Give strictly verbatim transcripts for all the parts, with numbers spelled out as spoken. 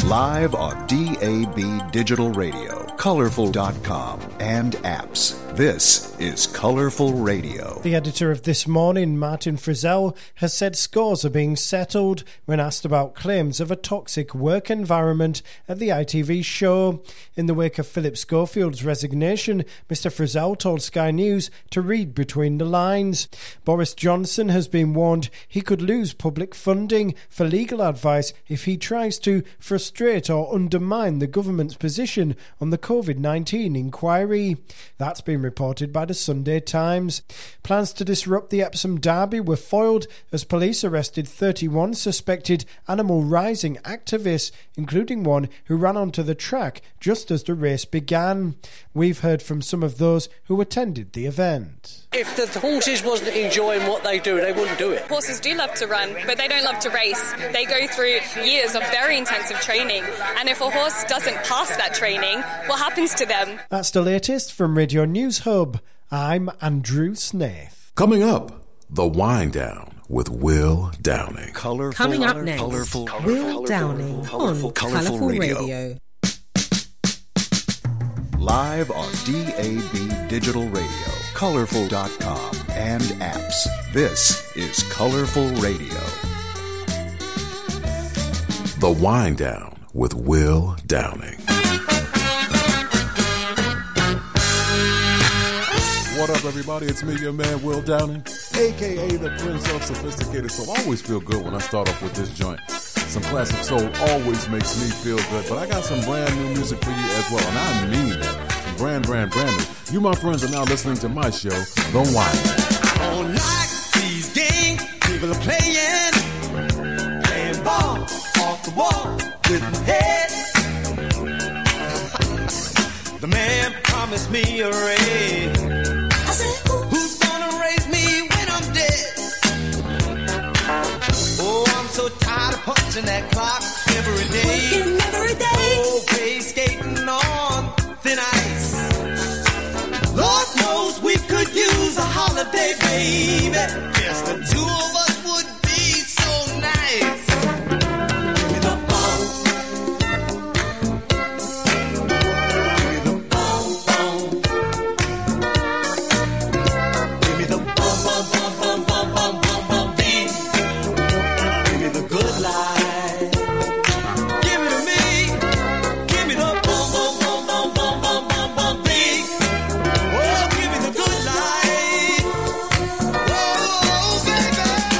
Live on D A B Digital Radio, colorful dot com, and apps. This is Colorful Radio. The editor of This Morning, Martin Frizzell, has said scores are being settled when asked about claims of a toxic work environment at the I T V show. In the wake of Philip Schofield's resignation, Mister Frizzell told Sky News to read between the lines. Boris Johnson has been warned he could lose public funding for legal advice if he tries to frustrate or undermine the government's position on the covid nineteen inquiry. That's been reported by the Sunday Times. Plans to disrupt the Epsom Derby were foiled as police arrested thirty-one suspected animal rising activists, including one who ran onto the track just as the race began. We've heard from some of those who attended the event. If the horses wasn't enjoying what they do, they wouldn't do it. Horses do love to run, but they don't love to race. They go through years of very intensive training, and if a horse doesn't pass that training, what happens to them? That's the latest from Radio News Hub. I'm Andrew Snaith. Coming up, The Wind Down with Will Downing. Colorful, Coming up next, colorful, Will Downing colorful, on colorful Colourful radio. Radio. Live on D A B Digital Radio, colorful dot com, and apps. This is Colorful Radio. The Wind Down with Will Downing. What up, everybody? It's me, your man, Will Downing, a k a the Prince of Sophisticated Soul. I always feel good when I start off with this joint. Some classic soul always makes me feel good, but I got some brand new music for you as well, and I mean that. Some brand, brand, brand new. You, my friends, are now listening to my show, The Wind Down. I don't like these games people are playing, playing ball off the wall with my head. The man promised me a raise. I said, who's gonna raise me when I'm dead? Oh, I'm so tired of punching that clock every day. Working every day. Always skating on thin ice. Lord knows we could use a holiday, baby. Yes, the two of us would be so nice. Give me the ball. Give me the ball, ball. Give me the ball, ball, ball, ball, ball, ball, ball, ball, beat. Give me the good life. Give it to me. Give me the ball, ball, ball, ball, ball, ball, ball, ball, beat. Oh, give me the good life. Oh, baby.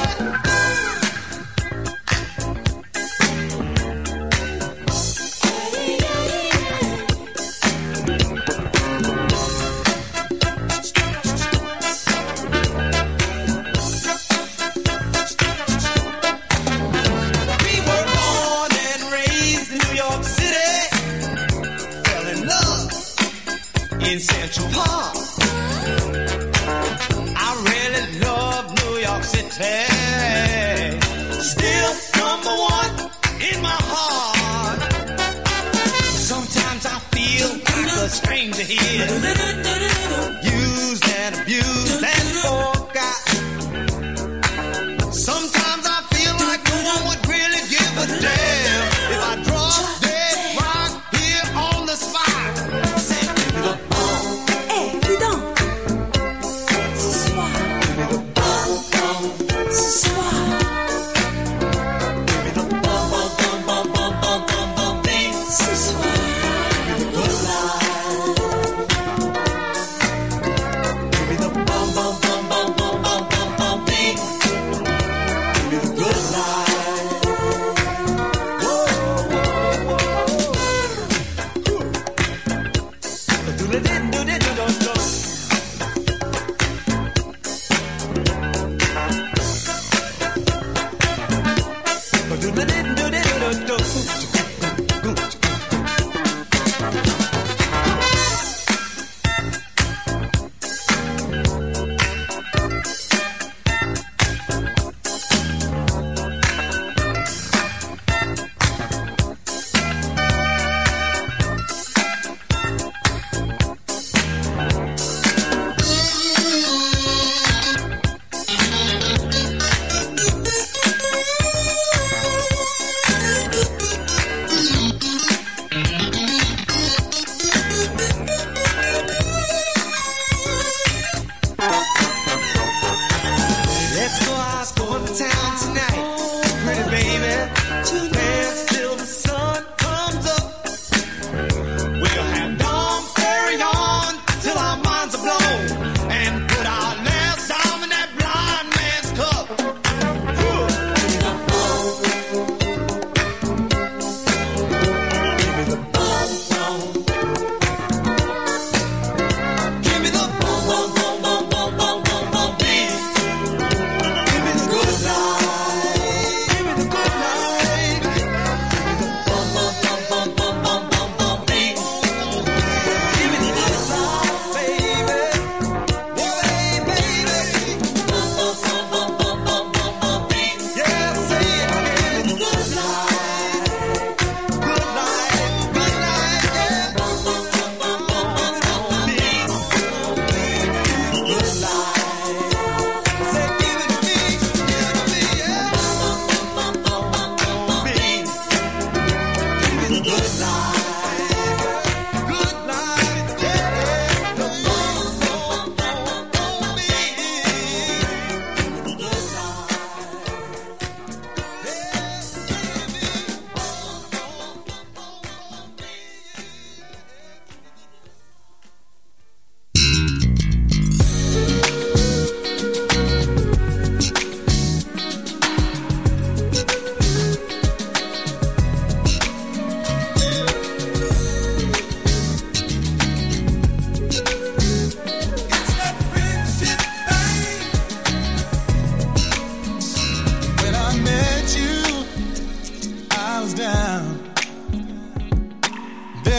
We were born and raised in New York City. Fell in love in Central Park. I really love New York City. Still number one in my heart. Sometimes I feel like a stranger here, used and abused and forgot. Sometimes I feel like no one would really give a damn if I drop dead rock here on the spot. Say, give me the ball. Hey, dis donc. Ce soir, Give me the ball, ball. ce soir, Give me the ball, ball, ball, ball, ball, ball, ball, ball, beat. ce soir. Give me the good life. Give me the ball, ball, ball, ball, ball, ball, ball, ball, beat. Give me the good life. Whoa, whoa, whoa. Do-do-do-do-do-do-do.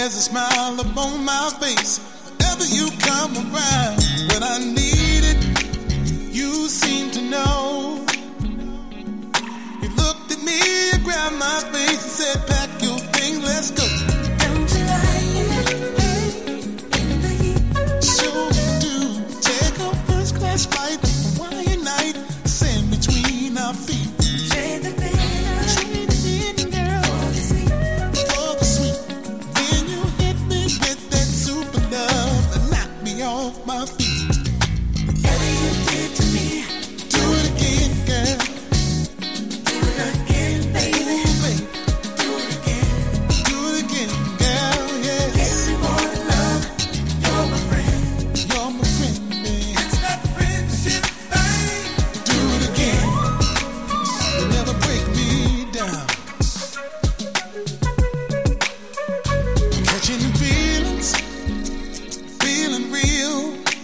there's a smile upon my face whenever you come around. When I need it, you seem to know. You looked at me, you grabbed my face and said, pack your things, let's go. Don't you like it? In the heat. Sure do. Take a first class flight, Hawaiian night, sand between our feet. Trade the bitter, Trade it in, girl, for the sweet. for the sweet. Then you hit me with that super love and knocked me off my feet. Whatever you did to me, Do it again, girl. do it again, baby. Ooh, baby. Do it again. Do it again, girl, Give yes. me more love. You're my friend. You're my friend, babe. It's that friendship thing. Do it again. You never break me down. I'm catching feelings, feeling real.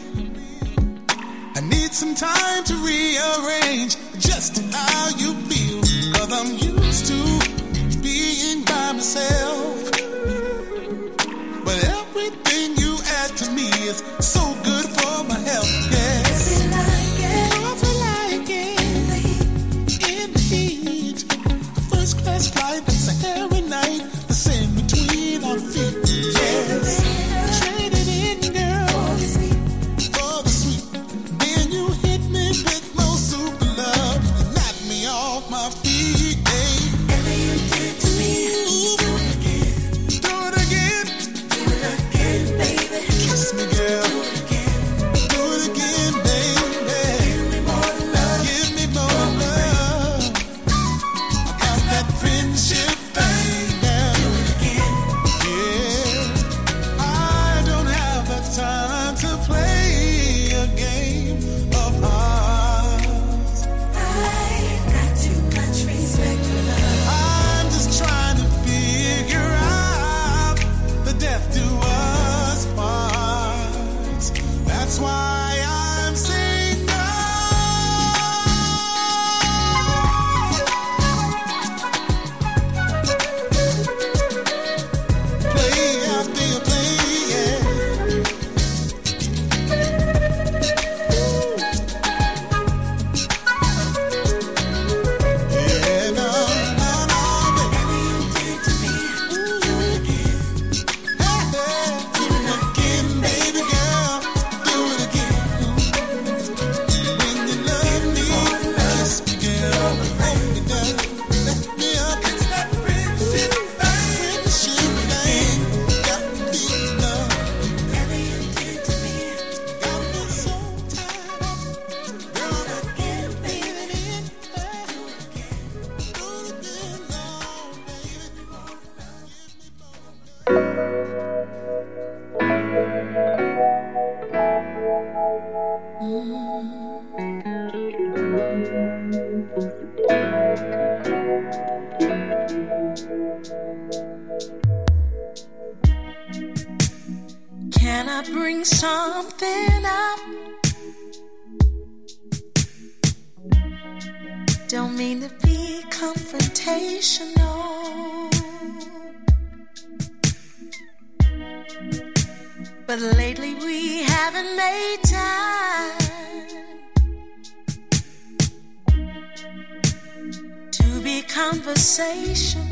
I need some time to rearrange just how you feel. Cause I'm used to being by myself. But everything you add to me is so good for my health, yes. If you like it, If you like it. in the heat. In the heat, first class flight, Sahara night, the sand between our feet. Yes, trade it in, girl, For the sweet. for the sweet. Then you hit me with more super love, and knocked me off my feet. Hey, Whatever you did to me, do it again. do it again, Do it again, baby. kiss me, girl, Do it again. do it again, baby. Give me more love. Give me more love. About that friendship thing, girl. Do it again. Yeah, I don't have the time to play a game of hearts. I've got too much respect for love. I'm just trying to figure out the death to us parts. That's why I'm single. Play after you play, yeah. Yeah, no, no, no, Whatever you did to me, do it again. baby. Do it again, baby girl. Do it again. When you love me, kiss me, girl. Hold me down, lift me up. It's that friendship thing. Friendship thing. Got me love. Whatever you did to me, Got me so tied up. Girl, do it again, baby. do it again. Do it again, Lord, baby. Can I bring something up? Don't mean to be confrontational, but lately we haven't made time to be conversational.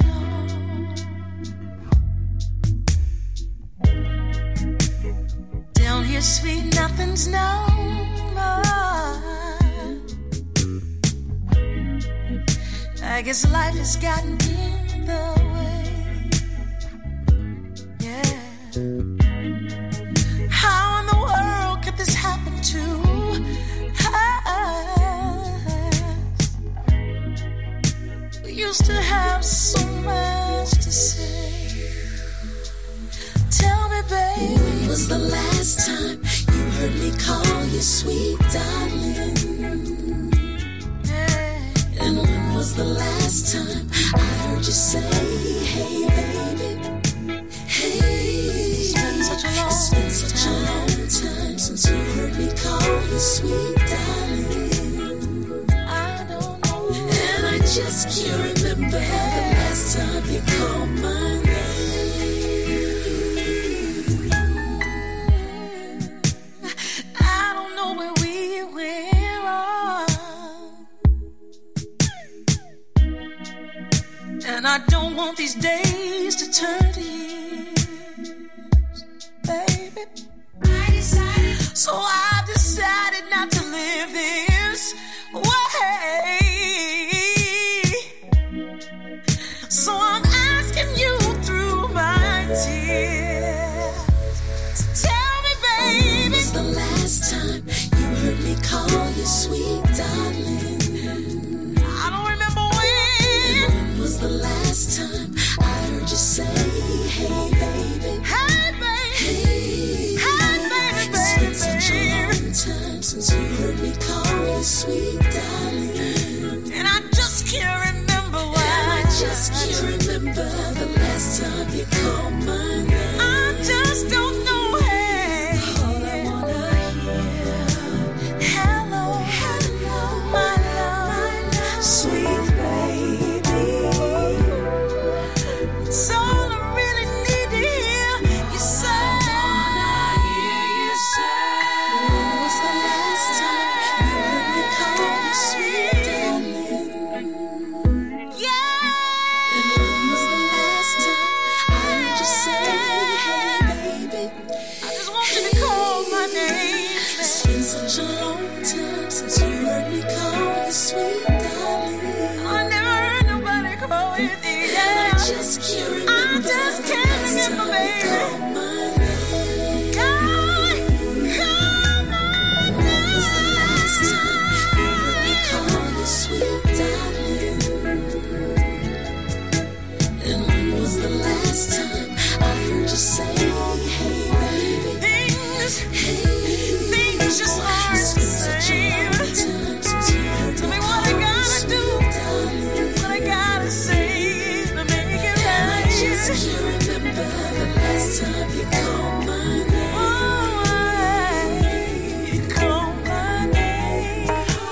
Down here, sweet, nothing's no more. I guess life has gotten in the way. Yeah. How in the world could this happen to us? We used to have so much to say. Tell me, baby, when was the last time you heard me call you sweet darling? Yeah. And when was the last time I heard you say, hey, baby? Hey, it's been such a long, it's been such a long time since you heard me call you sweet darling. I don't know, and I just can't remember the last time you called my name. And I don't want these days to turn to years, baby. I decided. So I've decided not to live this way. So I'm asking you through my tears, so tell me, baby, when was the last time you heard me call you sweet darling? I don't remember when. And when was the last time I heard you say, hey baby, hey baby, hey, hey baby, baby. It's been such a long time since you heard me call you sweet darling, and I just can't remember why. And I just can't remember the last time you called my name. I just don't know. Hey, all I wanna hear, hello, hello, my love, sweet baby. It's all I really need to hear you say. I wanna hear you say. When was the last time you heard me call you sweet darling? Yeah. And when was the last time I heard you say, hey baby? I just want you to call my name. It's been such a long time since you heard me call you sweet darling. I never heard nobody call you the yeah. I just can't remember. I just can't remember, baby. Call my name. God, call my name. When was the last time you heard me call you sweet darling? And when was the last time I heard you say, hey baby? Things, hey, things just aren't the same. Tell me what I gotta do, what I gotta say to make it right. I just can't remember the last time you called my name. Oh, you called my name.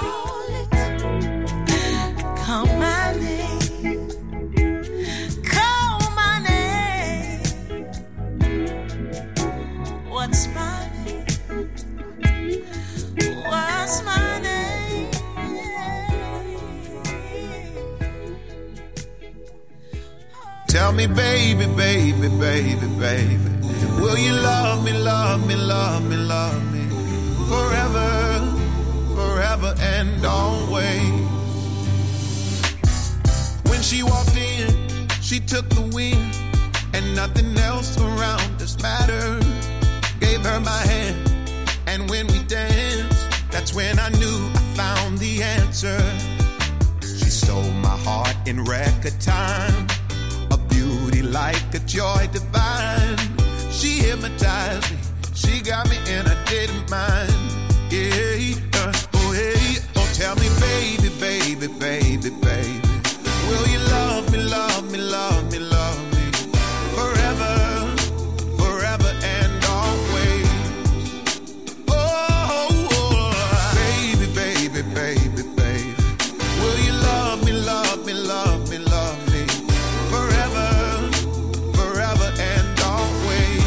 Call my name. Call my name. What's my name? What's my name? Tell me, baby, baby, baby, baby, will you love me, love me, love me, love me forever, forever and always? When she walked in, she took the wheel, and nothing else around us mattered. Gave her my hand, and when we danced, that's when I knew I found the answer. She stole my heart in record time, a beauty like a joy divine. She hypnotized me, she got me and I didn't mind. Yeah, uh, oh hey, oh tell me, baby, baby, baby, baby, will you love me, love me, love me, love me forever, forever and always? Oh, oh, baby, baby, baby, baby, will you love me, love me, love me, love me forever, forever and always?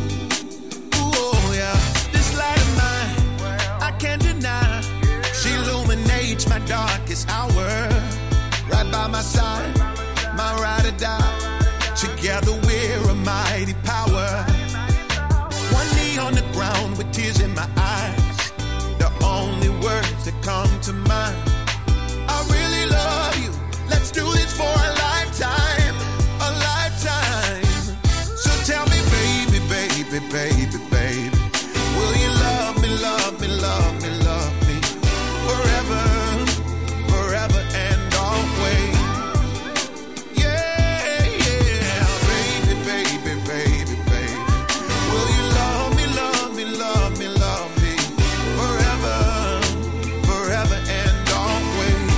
Oh yeah, this light of mine, I can't deny, she illuminates my darkest hour. Right by my side, my ride or die. Together we're a mighty power. One knee on the ground with tears in my eyes. The only words that come to mind. I really love you. Let's do this for a lifetime, a lifetime. So tell me, baby, baby, baby, baby, will you love me, love me, love me, love me forever, forever and always? Yeah, yeah, baby, baby, baby, baby, will you love me, love me, love me, love me forever, forever and always?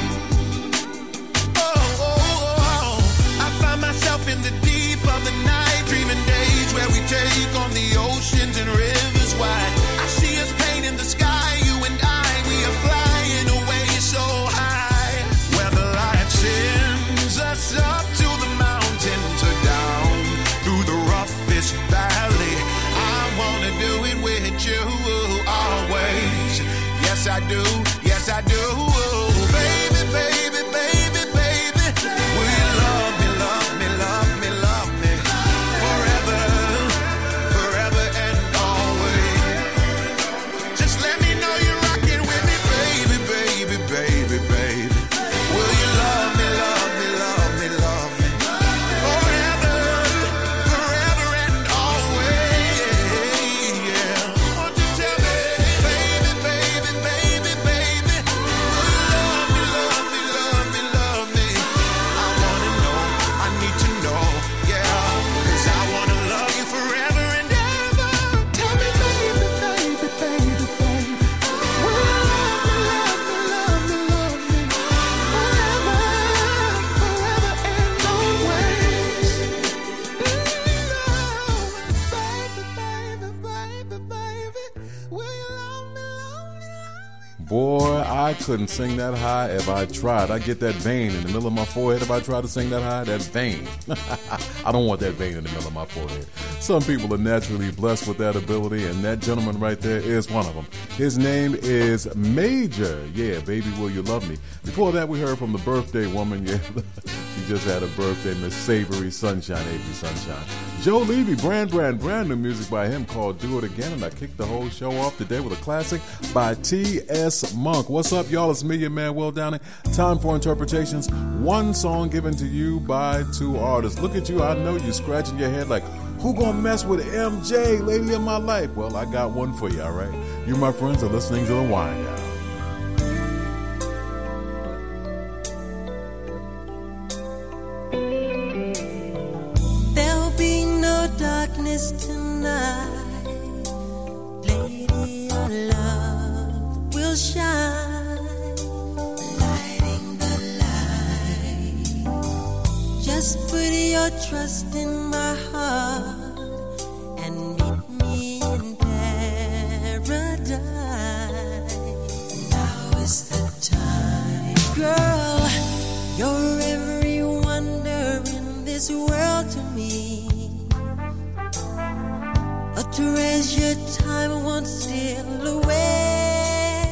Oh, oh, oh, I find myself in the deep of the night, dreaming days where we take on the oceans and rivers wide. I see us painting the sky, you and I, we are flying away so high. Where the light sends us up to the mountains or down through the roughest valley. I wanna do it with you always. Yes, I do, yes, I do. Baby, baby, baby, baby, will you love me, I couldn't sing that high if I tried. I get that vein in the middle of my forehead if I try to sing that high. That vein. I don't want that vein in the middle of my forehead. Some people are naturally blessed with that ability, and that gentleman right there is one of them. His name is Major. Yeah, Baby Will You Love Me. Before that, we heard from the birthday woman. Yeah, she just had a birthday, Miss Savory Sunshine, Avery Sunshine. Joe Levy, brand, brand, brand new music by him called Do It Again, and I kicked the whole show off today with a classic by T S. Monk. What's up, y'all? It's me, your man, Will Downing. Time for interpretations. One song given to you by two artists. Look at you. I know you scratching your head like, who gonna mess with M J, lady of my life? Well, I got one for you, all right? You, my friends, are listening to The Wind Down. Darkness tonight, lady, your love will shine, lighting the light. Just put your trust in my heart and meet me in paradise. Now is the time, girl. You're every wonder in this world to me. A treasured time won't steal away.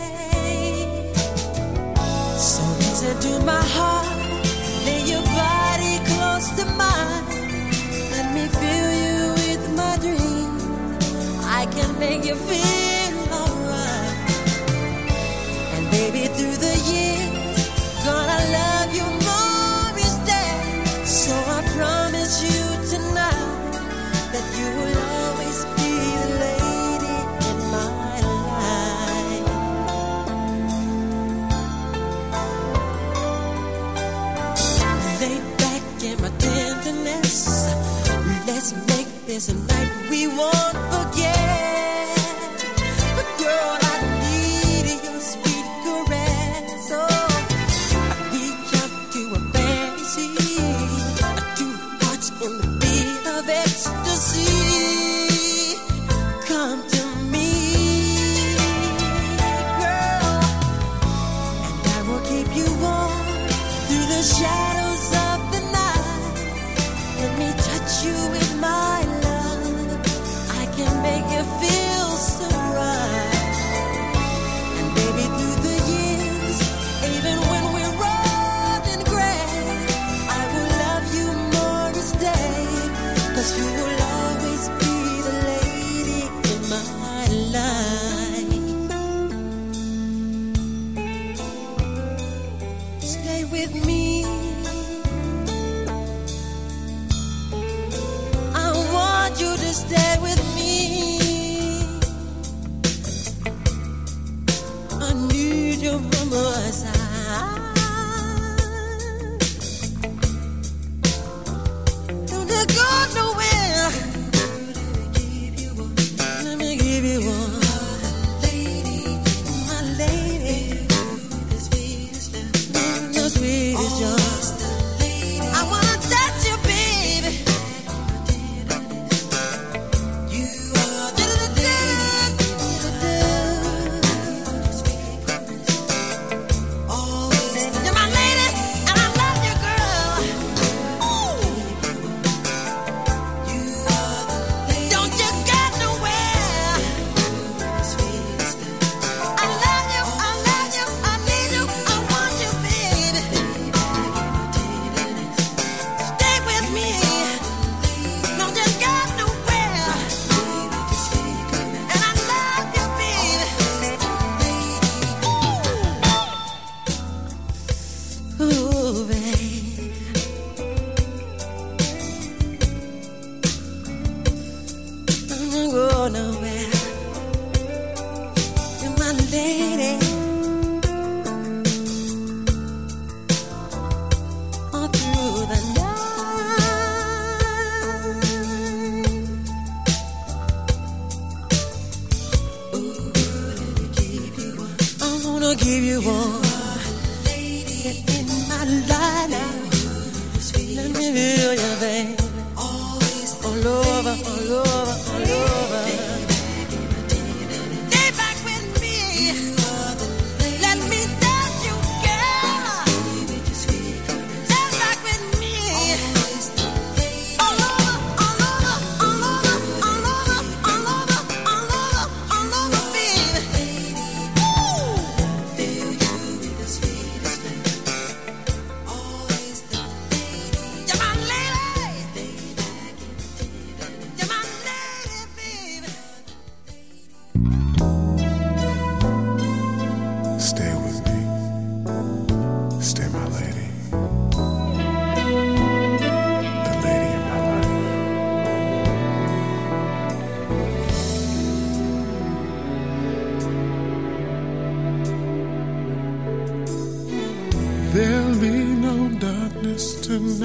So listen to my heart, lay your body close to mine. Let me fill you with my dreams. I can make you feel alright. And baby, through the years, gonna love you more each day. So I promise you tonight that you will always be the lady in my life. Lay back in my tenderness. Let's make this a night we won't forget. But girl, I need your sweet caress. Oh, I reach out to a fantasy, two hearts in the beat of ecstasy. Come to me, girl, and I will keep you warm through the shadows of the night. Let me touch you with my love. I can make you feel so right. And baby, through the years, even when we're old and gray, I will love you more each day. 'Cause you will always be the lady in my life. Stay with me. I want you to stay with me. I need you by my side. Don't you go nowhere. Let me give you one, my lady, the sweetest yours. I wanna touch you, baby. You are the always. You're my lady, and I love you, girl. Ooh. You are the lady. Don't you get nowhere. I love you, I love you, I need you, I want you, baby. Stay with me. Don't you get nowhere. And I love you, baby. Ooh, baby. Don't go nowhere. You're my lady. All through the night. Ooh, let me give you one. I wanna give you one. In my life now. Let me feel you, baby. Always all over, all over, all over. Stay back with me. Let me down.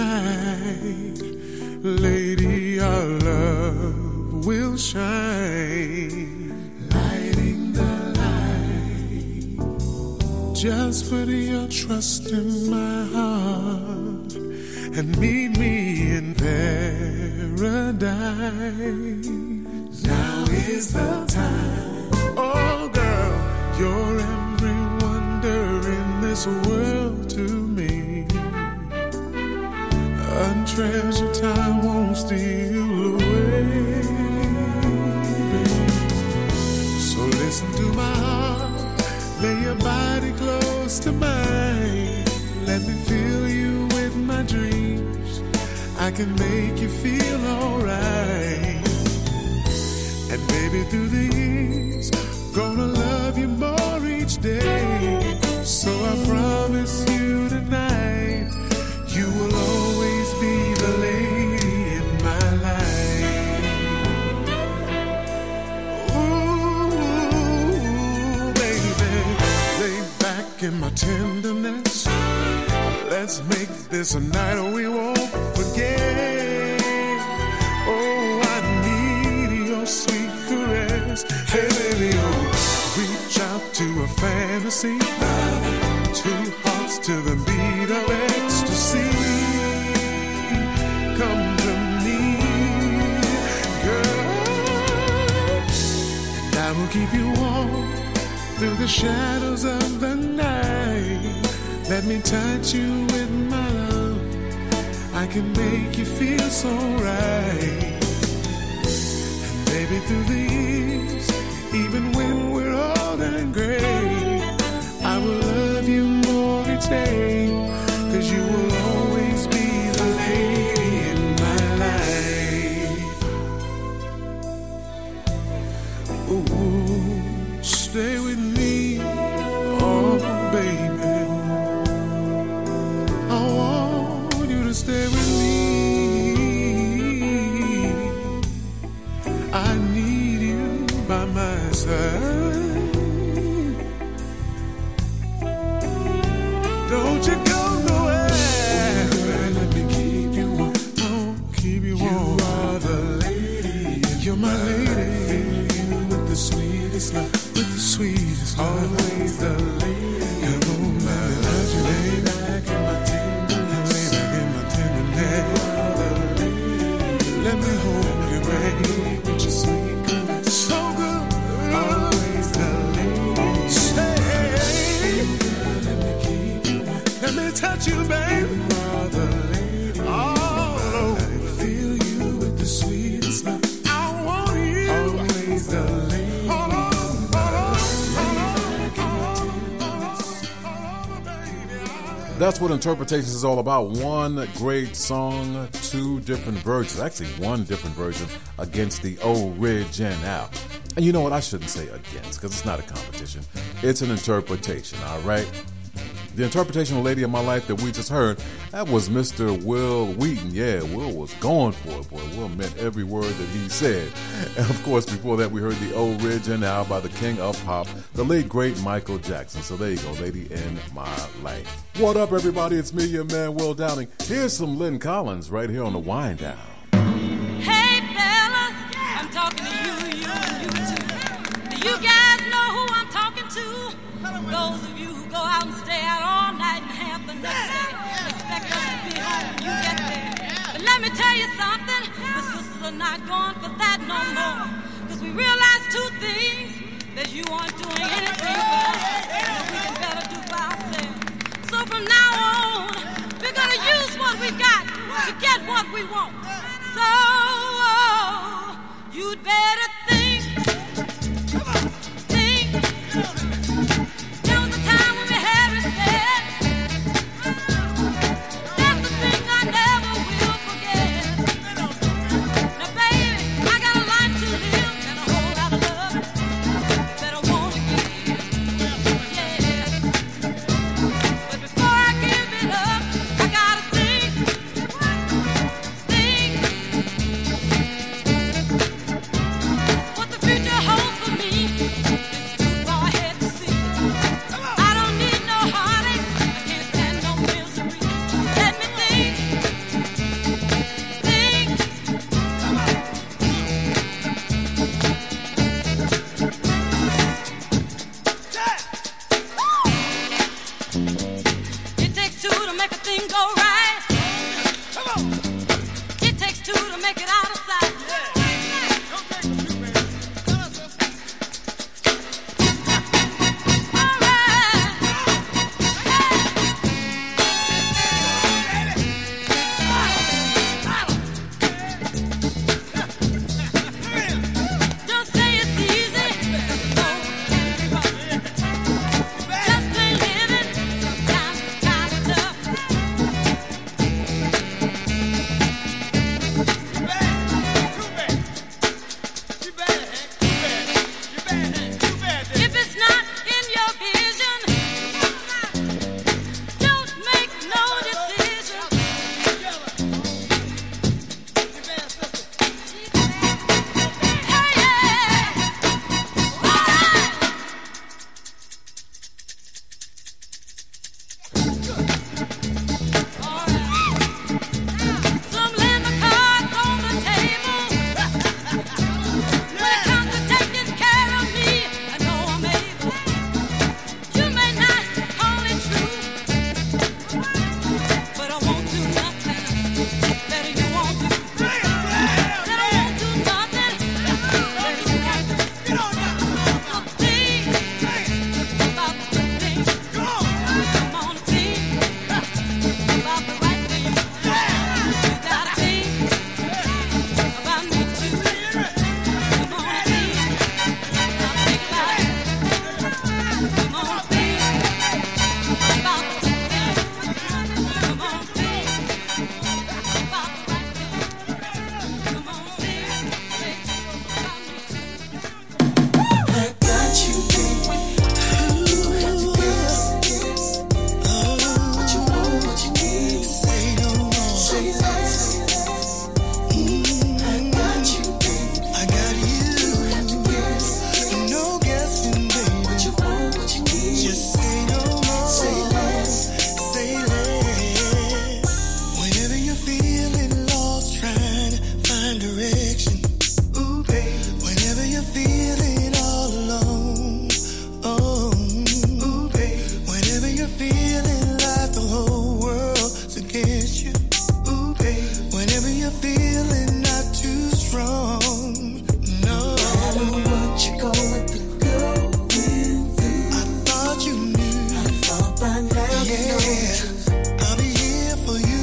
night, lady, our love will shine, lighting the light. Just put your trust in my heart and meet me in paradise. Now is the time. Oh, girl, you're every wonder in this world to me. Untreasured time won't steal away. So listen to my heart, lay your body close to mine. Let me fill you with my dreams. I can make you feel alright. And baby, through the years, gonna love you more each day. So I promise you tonight, you will always be the lady in my life. Ooh, baby, lay back in my tenderness. Let's make this a night we won't forget. Oh, I need your sweet caress. Hey, baby, oh, reach out to a fantasy. Two hearts to the beat of ecstasy. Come to me, girl, and I will keep you warm through the shadows of the night. Let me touch you with my love. I can make you feel so right. And baby, through the years, even when we're old and gray, I will love you more each day. 'Cause you will always be the lady in my life. Ooh, stay with me, oh baby. I want you to stay with me. I need you by my side. Don't you go nowhere. Let me keep you warm. Oh, keep you warm. You are the lady. You're my lady. I feel you with the sweetest love, with the sweetest love. Always the lady. Come on, now, love you, lay back in my tenderness. Lay back in my tenderness. You are the lady. Let me hold you, baby, with your sweet caress. So good. Always the lady. Say, let me touch you, baby. You are the lady. All over. I feel you with the sweetest love. I want you. Always the lady. All over, all over, all over, baby. That's what Interpretations is all about. One great song, two different versions. Actually, one different version against the original. And you know what? I shouldn't say against, because it's not a competition. It's an interpretation, all right? The interpretation of Lady of My Life that we just heard, that was Mister Will Wheaton. Yeah, Will was going for it, boy. Will meant every word that he said. And of course, before that, we heard the original by the king of pop, the late, great Michael Jackson. So there you go, Lady in My Life. What up, everybody? It's me, your man, Will Downing. Here's some Lynn Collins right here on the Wind Down. Hey, fellas, I'm talking to you, you, and you too. Do you guys know who I'm talking to? Those of you who go out and stay out all night and have the next day and expect us to be home when you get there. But let me tell you something, the sisters are not going for that no more. Because we realize two things, that you aren't doing anything for us, and that we can better do for ourselves. So from now on, we're going to use what we got to get what we want. So, oh, you'd better think, think. There was a time when we had respect. That's the thing I never will forget. Now, baby, I got a life to live and a whole lot of love that I want to give. Yeah. But before I give it up, I gotta think, think. you're feeling lost, trying to find direction. Ooh, baby. Whenever you're feeling all alone. Oh, ooh, baby. Whenever you're feeling like the whole world's against you. Ooh, baby. Whenever you're feeling not too strong. No. No matter what you're going through. Yeah, I'll be here for you.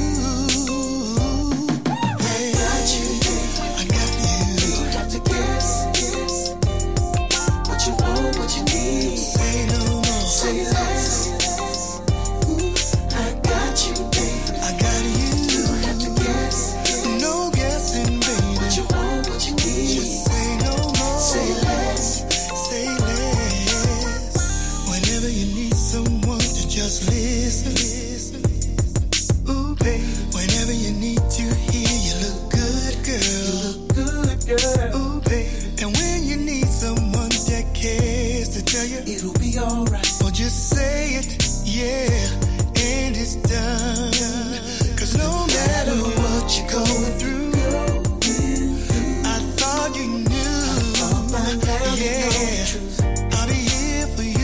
Hey, I got you, I got you. You don't have to guess, guess what you want, what you need. Say no more, say less. Ooh, I got you, baby. I got you. You don't have to guess, no guessing, baby. What you want, what you need. Just say no more, say less, say less. Whenever you need someone to just listen, listen. Ooh, babe. Whenever you need to hear, you look good, girl. You look good, girl. Ooh, babe. And when you need someone that cares to tell you it'll be alright, or just say it, yeah, and it's done. Cause no matter what you're going through, I thought you knew. Yeah, I'll be here for you.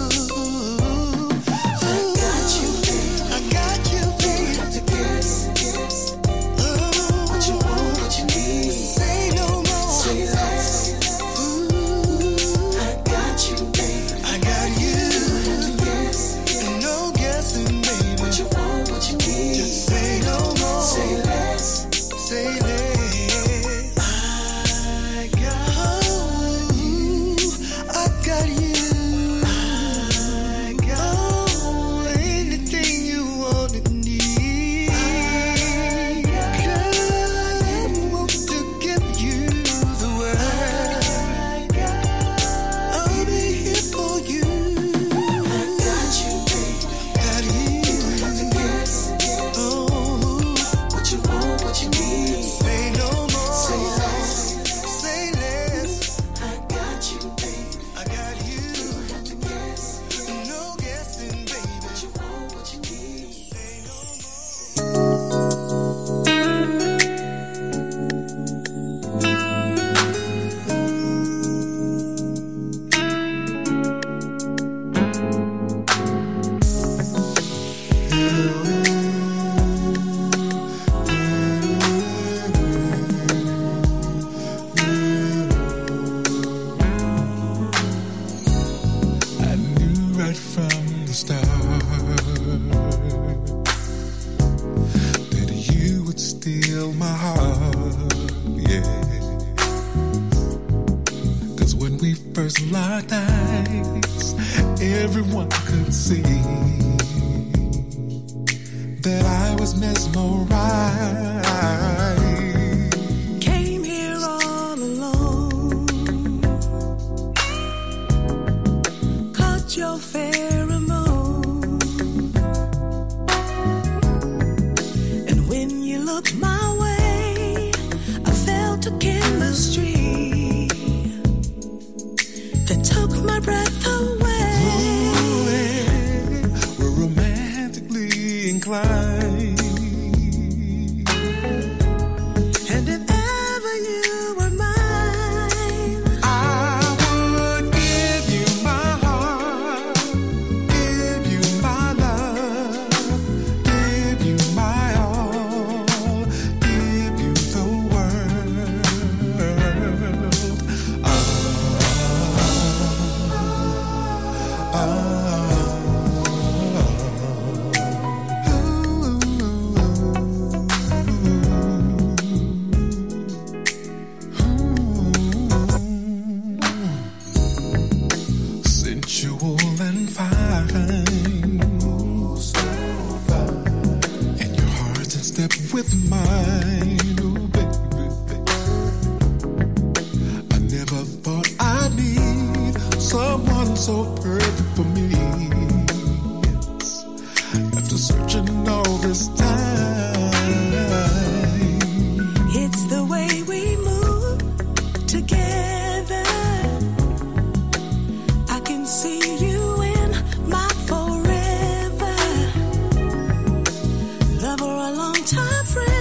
so perfect for me. After searching all this time, it's the way we move together. I can see you in my forever, love or a long time friend.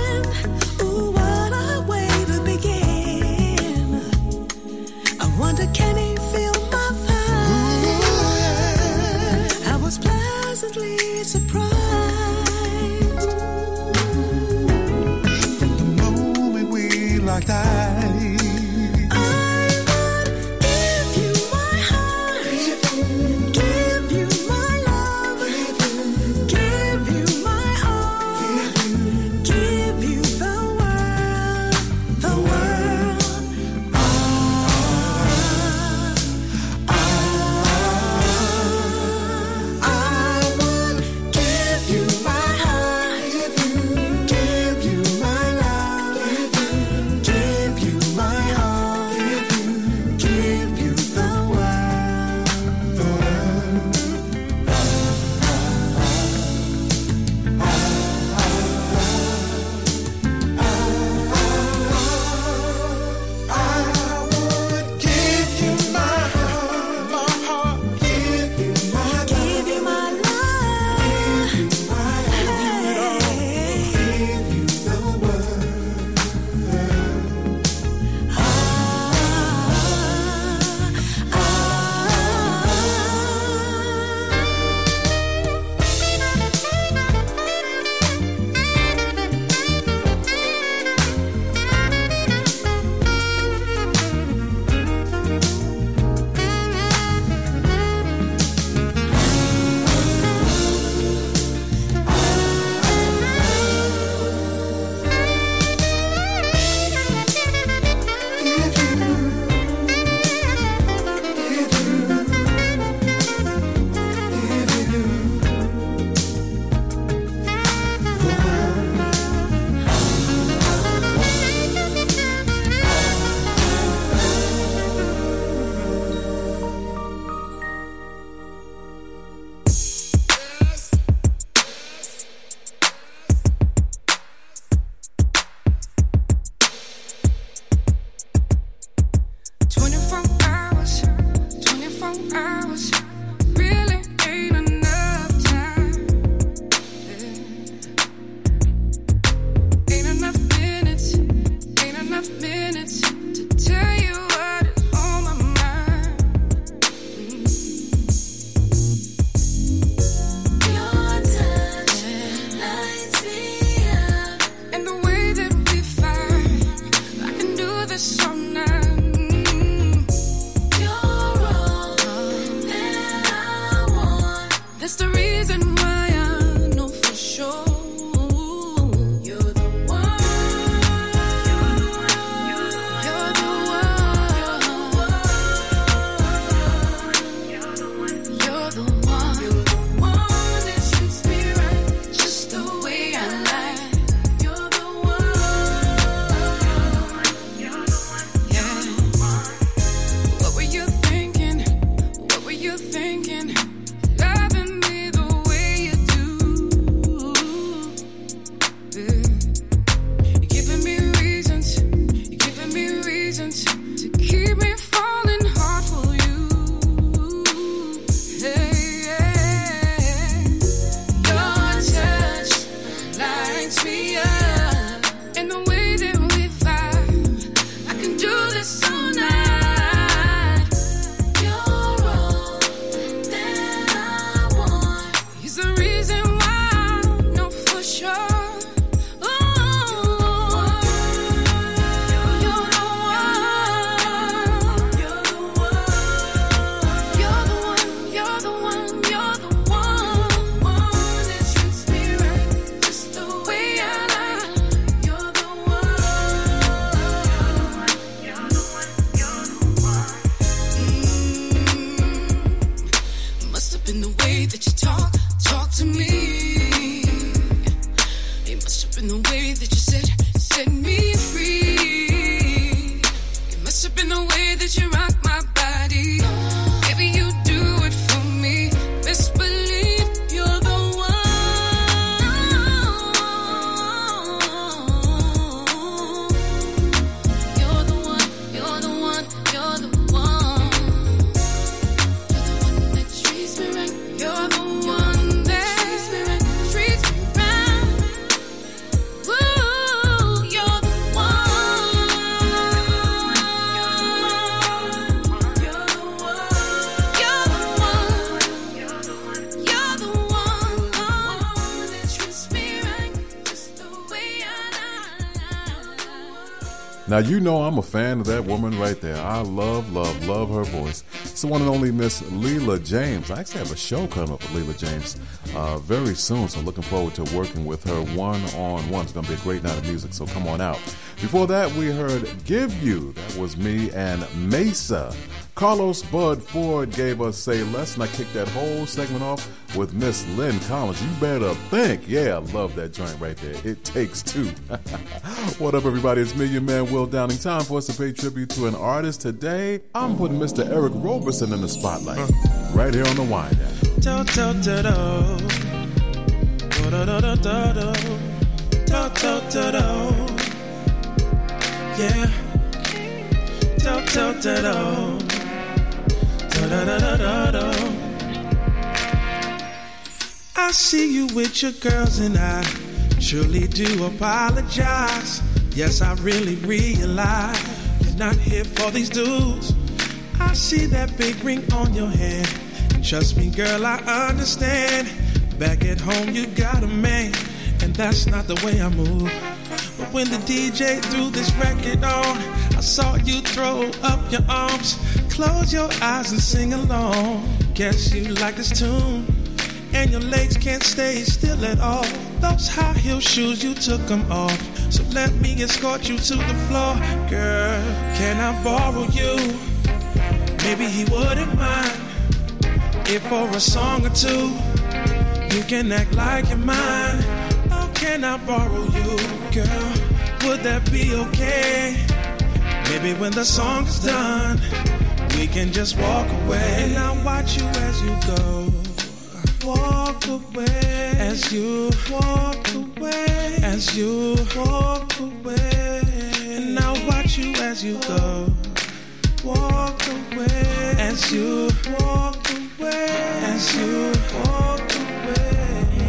Now, you know I'm a fan of that woman right there. I love, love, love her voice. It's the one and only Miss Leela James. I actually have a show coming up with Leela James uh, very soon, so looking forward to working with her one-on-one. It's going to be a great night of music, so come on out. Before that, we heard Give You. That was me and Mesa. Carlos Bud Ford gave us Say Less, and I kicked that whole segment off with Miss Lynn Collins. You better think. Yeah, I love that joint right there. It takes two. What up, everybody? It's me, your man, Will Downing. Time for us to pay tribute to an artist today. I'm putting Mister Eric Roberson in the spotlight right here on the Wind Down. Yeah. I see you with your girls and I truly do apologize. Yes, I really realize you're not here for these dudes. I see that big ring on your hand. Trust me, girl, I understand. Back at home, you got a man, and that's not the way I move. But when the D J threw this record on, I saw you throw up your arms, close your eyes and sing along. Guess you like this tune, and your legs can't stay still at all. Those high heel shoes, you took them off. So let me escort you to the floor. Girl, can I borrow you? Maybe he wouldn't mind if for a song or two you can act like you're mine. Oh, can I borrow you, girl? Would that be okay? Maybe when the song is done, we can just walk away. And I'll watch you as you go. Walk away as you walk away, as you walk away. And I'll watch you as you go. Walk away as you walk away, as you walk away.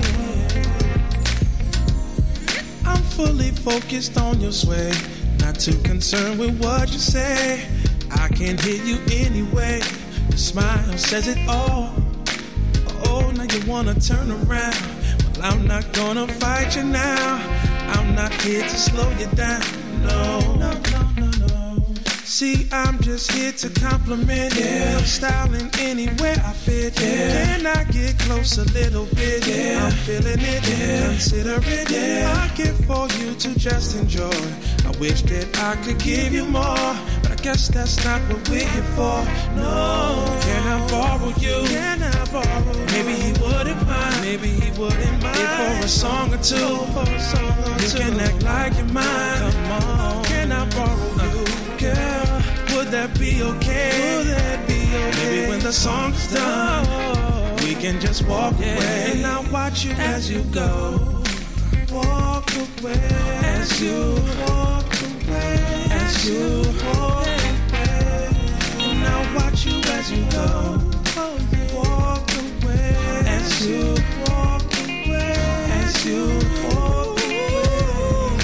I'm fully focused on your sway, not too concerned with what you say. I can hear you anyway. Your smile says it all. Oh, now you wanna turn around. Well, I'm not gonna fight you now. I'm not here to slow you down. No, no, no, no, no. See, I'm just here to compliment yeah. Your styling anywhere I fit. Yeah. Can I get close a little bit? Yeah. I'm feeling it. Yeah. Consider it. Yeah. I get for you to just enjoy. I wish that I could give you more, but I guess that's not what we're here for. No. Can I borrow you? Can I borrow? Maybe he wouldn't mind. Maybe he wouldn't mind. If for a song or two, for a song or you two, can act like you're mine. Come on. Can I borrow you, girl? Would that be okay? Would that be okay? Maybe when the song's done, we can just walk yeah. away. And I'll watch you as you go. Walk away as you walk away, as you walk away. And I'll watch you as you go. Walk away as you walk away, as you walk away.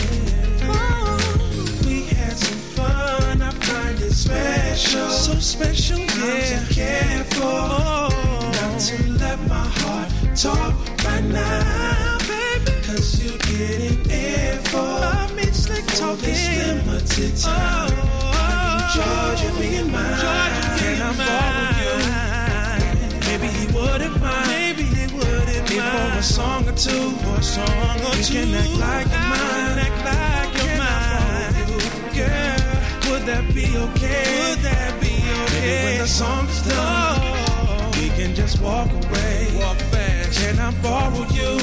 We had some fun, I find it special, so special, yeah. I'm to care for, oh. Not to let my heart talk right now, baby. Cause you getting air for I mean, slick talking this limited time. Oh, Georgia being mine. Can I borrow you? Maybe he wouldn't mind. Maybe he wouldn't mind. For a song or two, for a song or you two, can act like you're mine. Act like you're mine. You, girl, would that be okay? Would that be okay? Maybe when the song's done, oh, we can just walk away. Walk fast. Can I borrow you?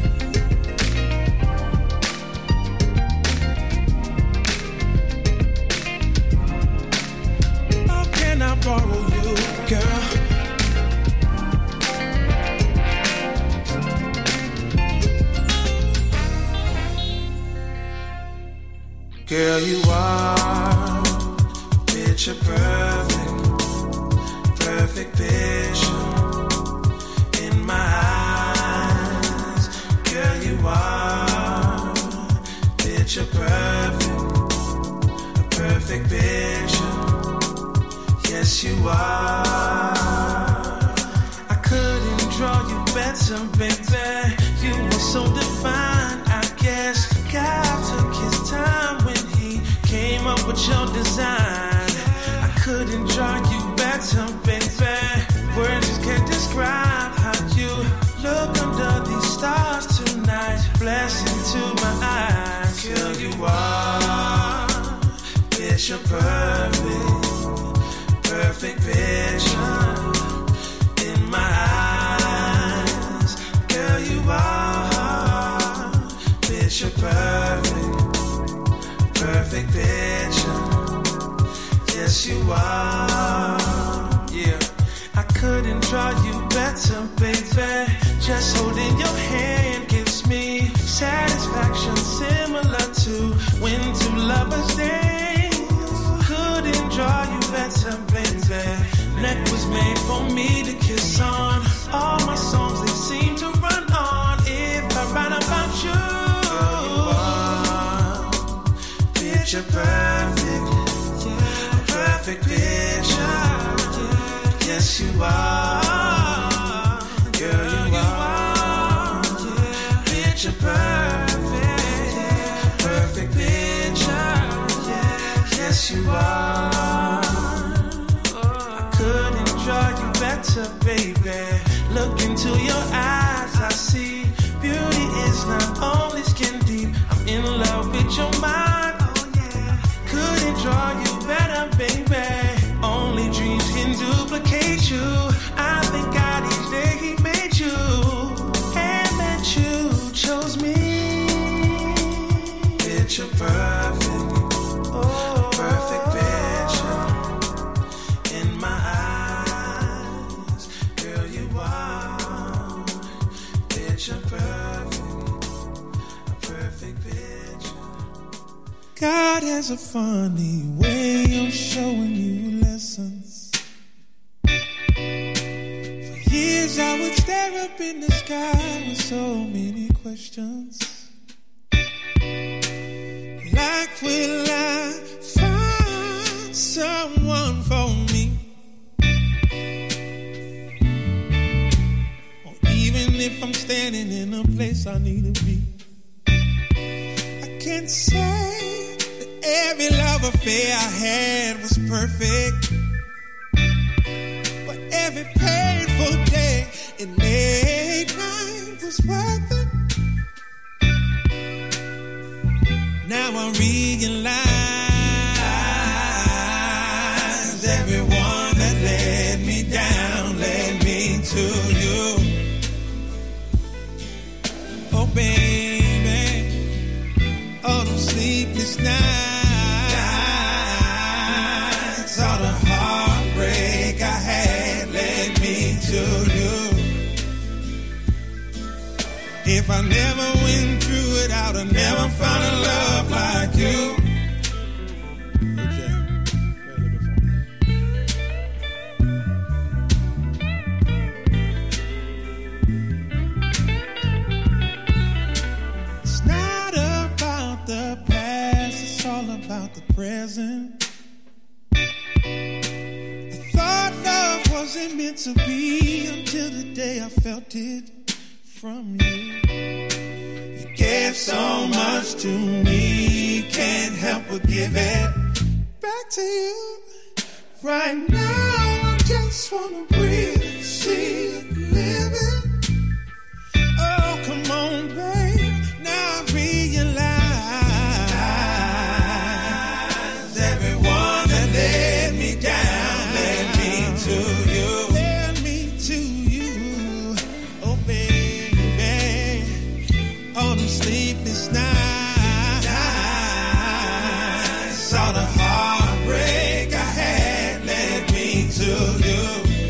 Can I borrow you, girl? Girl, you are picture perfect, perfect picture in my eyes. Girl, you are picture perfect, a perfect picture. Yes, you are. I couldn't draw you better, baby. You were so divine. I guess God took his time when he came up with Picture perfect, perfect picture in my eyes. Girl, you are picture perfect, perfect picture. Yes, you are. Yeah, I couldn't draw you better, baby. Just holding your hand gives me satisfaction similar to when two lovers dance. Couldn't draw you better, baby. Neck was made for me to kiss on. All my songs, they seem to run on. If I write about you, picture perfect, perfect picture. Yes, you are, girl, you are. Picture perfect, perfect picture. Yes, you are. I couldn't draw you better, baby. Look into your eyes, I see beauty is not only skin deep. I'm in love with your mind. Oh yeah, couldn't draw you better, baby. Only dreams can duplicate you. I thank God each day He made you, and that you chose me. Picture perfect, oh, perfect picture in my eyes. Girl, you are picture perfect, a perfect picture. God has a funny way of showing you lessons. For years I would stare up in the sky with so many questions. Like, will I find someone for me? Or even if I'm standing in a place I need to be. I can't say every love affair I had was perfect, but every painful day and late night was worth it. Now I realize everyone that let me down led me to you. Oh baby, all those sleepless nights, all the heartbreak I had led me to you. If I never went through it, I'd have never found a love like you. It's not about the past, it's all about the present. I thought love wasn't meant to be until the day I felt it from you. You gave so much to me, can't help but give it back to you. Right now I just wanna breathe, see it living. Oh, come on, babe. Now I realize everyone that let me down led me to you. Led me to you. Oh, baby. All them sleepless nights, all the heartbreak I had led me to you.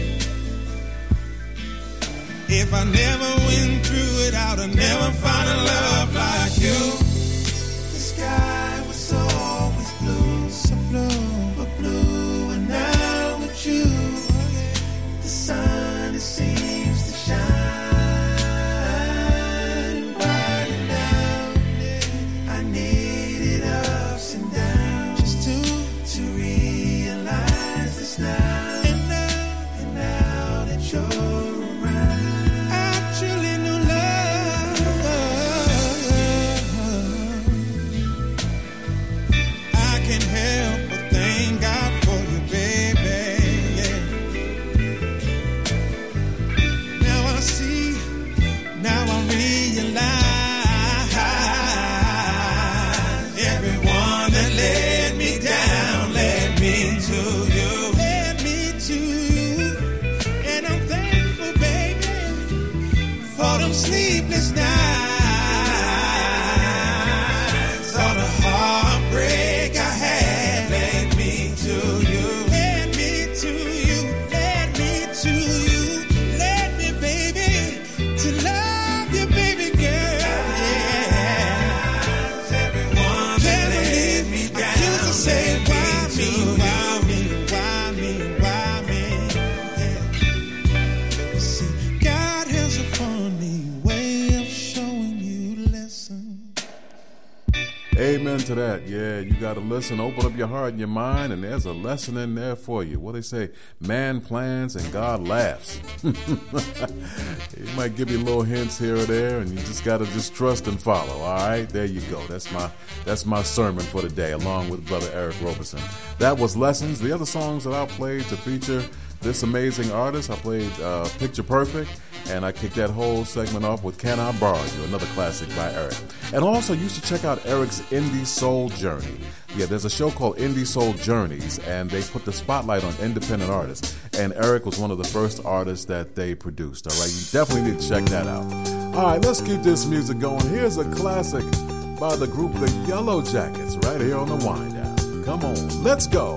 If I never went through it, I'd have never found a love like you. The sky was always blue, so blue, but blue, and now with you, the sun, it seems to shine bright now. I needed ups and downs just to to realize this now. And now, and now that you're around, I truly know love. I can't help but thank God for you, baby. Yeah. Now I see, now I realize everyone that let me down to that. Yeah, you got to listen, open up your heart and your mind, and there's a lesson in there for you. What they say, man plans and God laughs. He might give you little hints here or there, and you just got to just trust and follow. All right, there you go. That's my that's my sermon for the day, along with Brother Eric Roberson. That was Lessons. The other songs that I played to feature this amazing artist, I played uh, Picture Perfect, and I kicked that whole segment off with Can I Borrow You, another classic by Eric. And also, you should check out Eric's Indie Soul Journey. Yeah, there's a show called Indie Soul Journeys, and they put the spotlight on independent artists. And Eric was one of the first artists that they produced, all right? You definitely need to check that out. All right, let's keep this music going. Here's a classic by the group The Yellow Jackets right here on the Wind Down. Come on, let's go.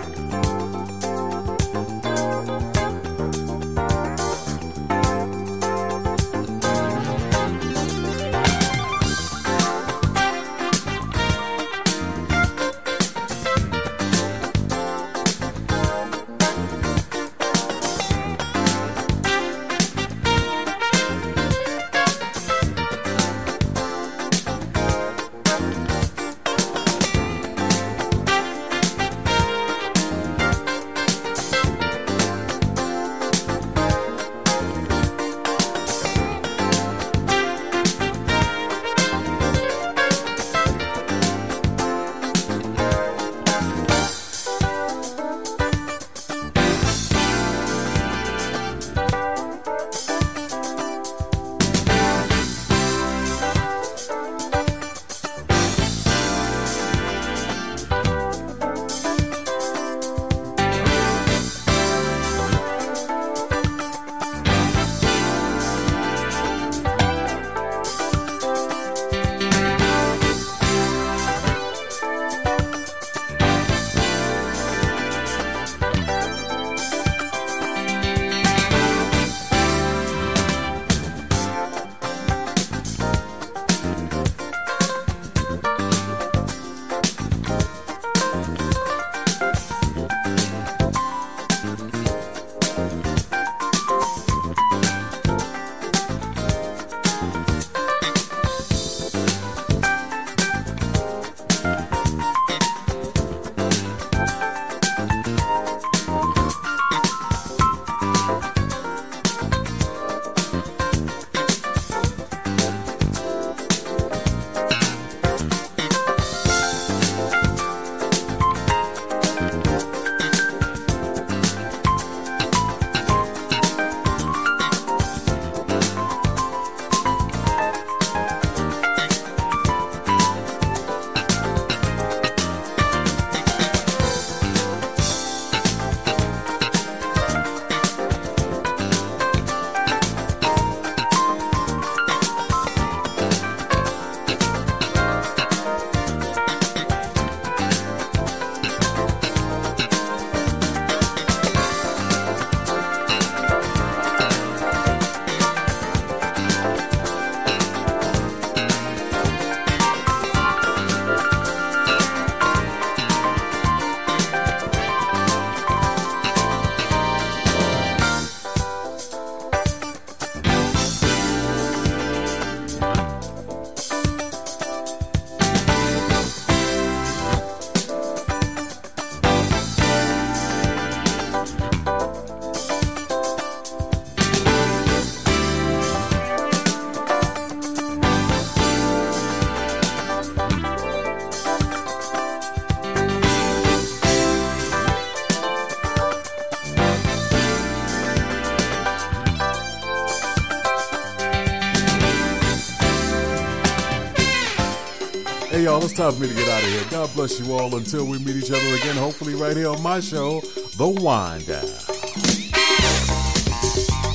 Hey, y'all, it's time for me to get out of here. God bless you all until we meet each other again, hopefully right here on my show, The Wind Down.